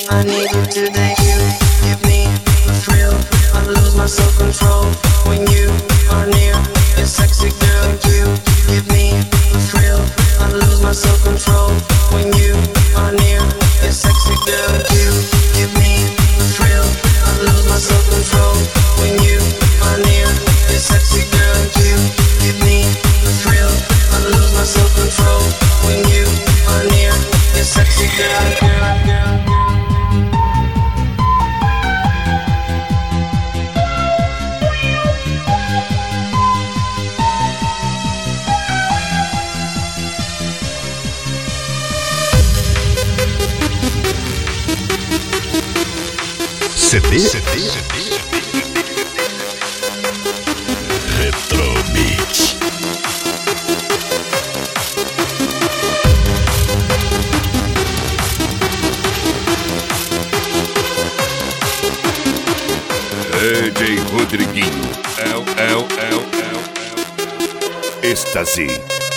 I need you today. You give me a thrill. I lose my self-control when you are near. You're sexy girl. You give me a thrill. I lose my self-control when you are near. You're sexy girl. You give me a thrill. I lose my self-control when you are near. You're sexy girl. You give me a thrill. I lose my self-control when you are near. You're sexy girl. CD Retro Beat. DJ Rodriguinho, Êxtase.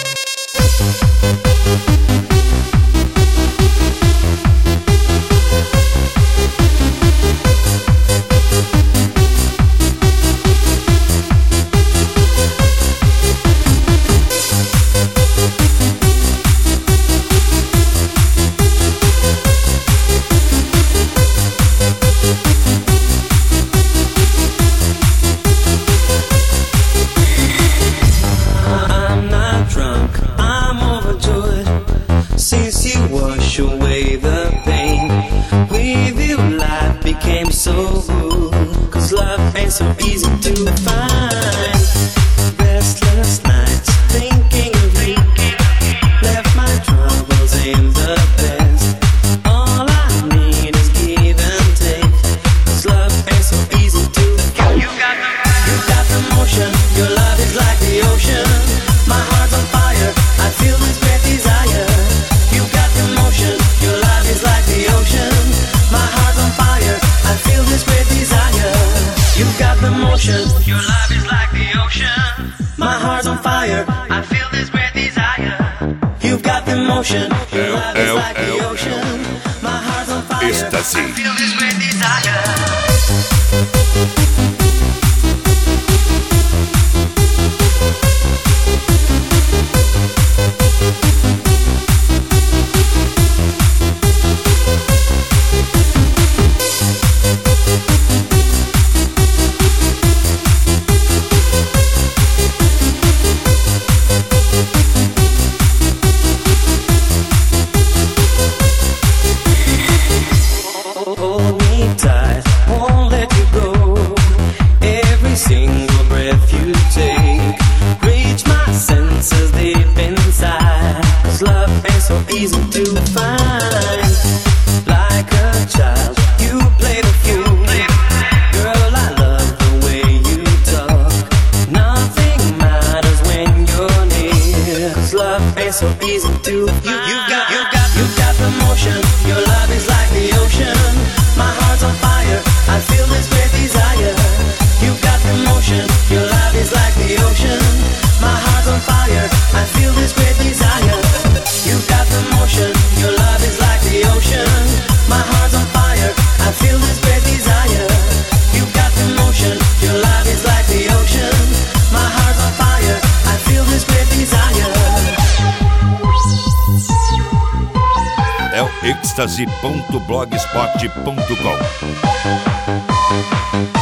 So good, 'cause love ain't so easy to find. Restless nights thinking of you, left my troubles in the past. All I need is give and take, 'cause love ain't so easy to find. You got the motion, your love is like the ocean. My heart's on fire, I feel this great desire. You got the motion, your love is like the ocean. My heart's on fire, I feel this great desire. You've got the motion, your love is like the ocean. My heart's on fire, I feel this great desire. You've got the motion, your love is like the ocean. My heart's on fire, Êxtase. I feel this great desire. Hold me tight, won't let you go. Every single breath you take, reach my senses deep inside. 'Cause love ain't so easy to find. Like a child, you play the fool. Girl, I love the way you talk. Nothing matters when you're near. 'Cause love ain't so easy to find. You got the motion, your love is like the ocean. My heart's on fire, I feel this great desire. You got the motion, your love is like the ocean. My heart's on fire, I feel this great desire. You got the motion, your love is like the ocean. My heart's on fire, I feel this great desire. You got the motion, your love is like the ocean. My heart's on fire, I feel this great desire. É o êxtase.blogspot.com.